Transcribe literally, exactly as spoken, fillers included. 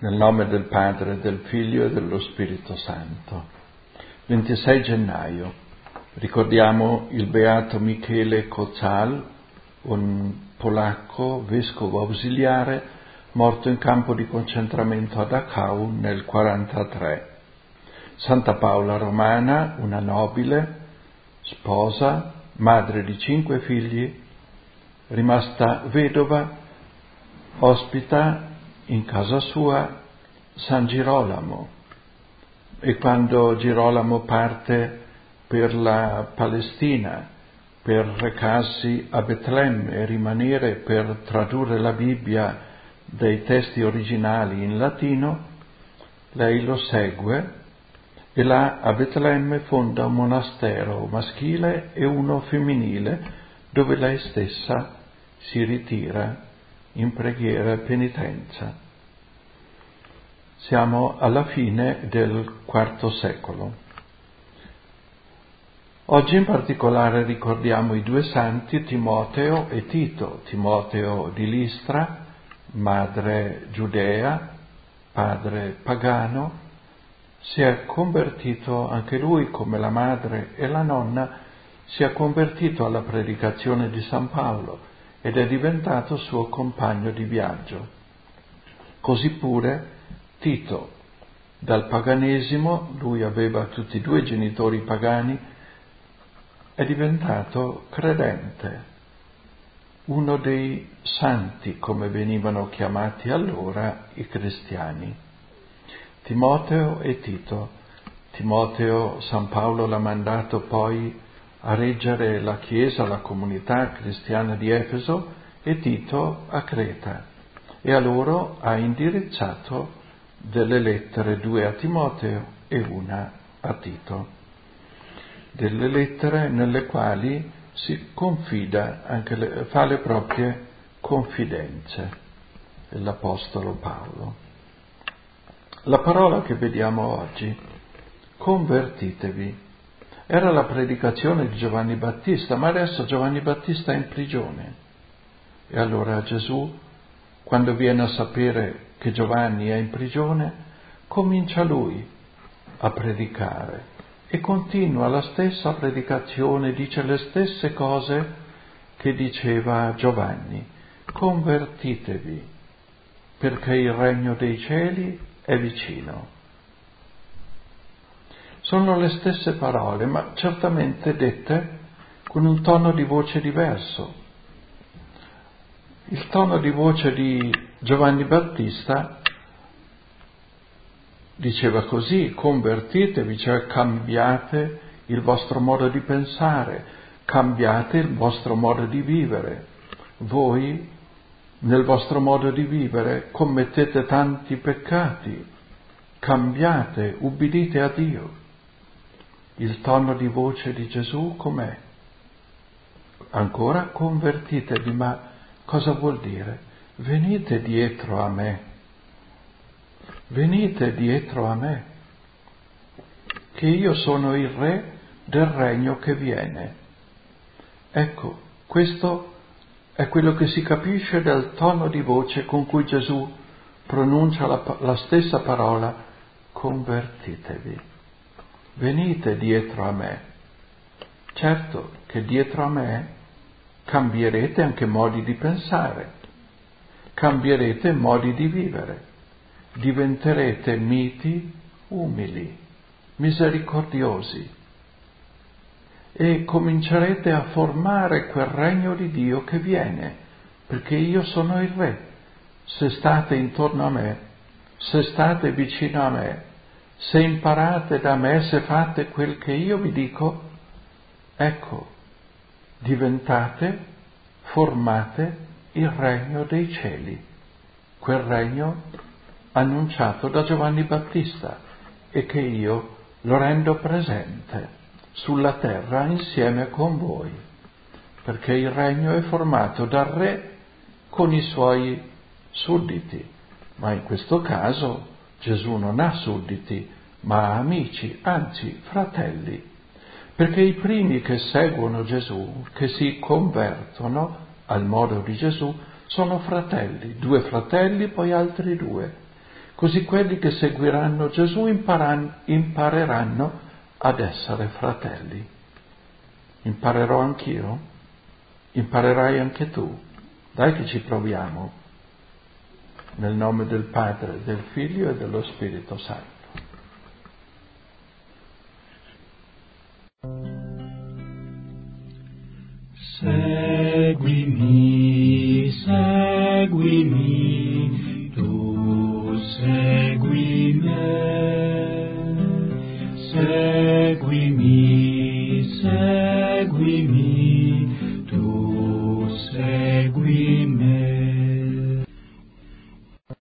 Nel nome del Padre, del Figlio e dello Spirito Santo. ventisei gennaio. Ricordiamo il beato Michele Kocal, un polacco vescovo ausiliare morto in campo di concentramento a Dachau nel quarantatré. Santa Paola Romana, una nobile, sposa, madre di cinque figli, rimasta vedova, ospita in casa sua San Girolamo, e quando Girolamo parte per la Palestina per recarsi a Betlemme e rimanere per tradurre la Bibbia dai testi originali in latino, lei lo segue e là a Betlemme fonda un monastero maschile e uno femminile dove lei stessa si ritira in preghiera e penitenza. Siamo alla fine del quarto secolo. Oggi in particolare ricordiamo i due santi Timoteo e Tito. Timoteo di Listra, madre giudea, padre pagano, si è convertito anche lui, come la madre e la nonna, si è convertito alla predicazione di San Paolo ed è diventato suo compagno di viaggio. Così pure Tito, dal paganesimo, lui aveva tutti e due i genitori pagani, è diventato credente, uno dei santi, come venivano chiamati allora i cristiani. Timoteo e Tito. Timoteo, San Paolo l'ha mandato poi a reggere la Chiesa, la comunità cristiana di Efeso, e Tito a Creta, e a loro ha indirizzato delle lettere, due a Timoteo e una a Tito, delle lettere nelle quali si confida, anche le, fa le proprie confidenze dell'Apostolo Paolo. La parola che vediamo oggi, convertitevi, era la predicazione di Giovanni Battista, ma adesso Giovanni Battista è in prigione. E allora Gesù, quando viene a sapere che Giovanni è in prigione, comincia lui a predicare e continua la stessa predicazione, dice le stesse cose che diceva Giovanni: convertitevi, perché il regno dei cieli è vicino. Sono le stesse parole, ma certamente dette con un tono di voce diverso. Il tono di voce di Giovanni Battista diceva così: convertitevi, cioè cambiate il vostro modo di pensare, cambiate il vostro modo di vivere. Voi, nel vostro modo di vivere, commettete tanti peccati, cambiate, ubbidite a Dio. Il tono di voce di Gesù com'è? Ancora convertitevi, ma cosa vuol dire? Venite dietro a me, venite dietro a me, che io sono il re del regno che viene. Ecco, questo è quello che si capisce dal tono di voce con cui Gesù pronuncia la, la stessa parola, convertitevi. Venite dietro a me. Certo che dietro a me cambierete anche modi di pensare, cambierete modi di vivere, diventerete miti, umili, misericordiosi e comincerete a formare quel regno di Dio che viene, perché io sono il Re. Se state intorno a me, se state vicino a me, se imparate da me, se fate quel che io vi dico, ecco, diventate, formate il regno dei cieli, quel regno annunciato da Giovanni Battista e che io lo rendo presente sulla terra insieme con voi, perché il regno è formato dal re con i suoi sudditi, ma in questo caso Gesù non ha sudditi, ma ha amici, anzi fratelli, perché i primi che seguono Gesù, che si convertono al modo di Gesù, sono fratelli, due fratelli, poi altri due. Così quelli che seguiranno Gesù imparan- impareranno ad essere fratelli. Imparerò anch'io? Imparerai anche tu? Dai che ci proviamo. Nel nome del Padre, del Figlio e dello Spirito Santo. Seguimi, seguimi, tu segui me.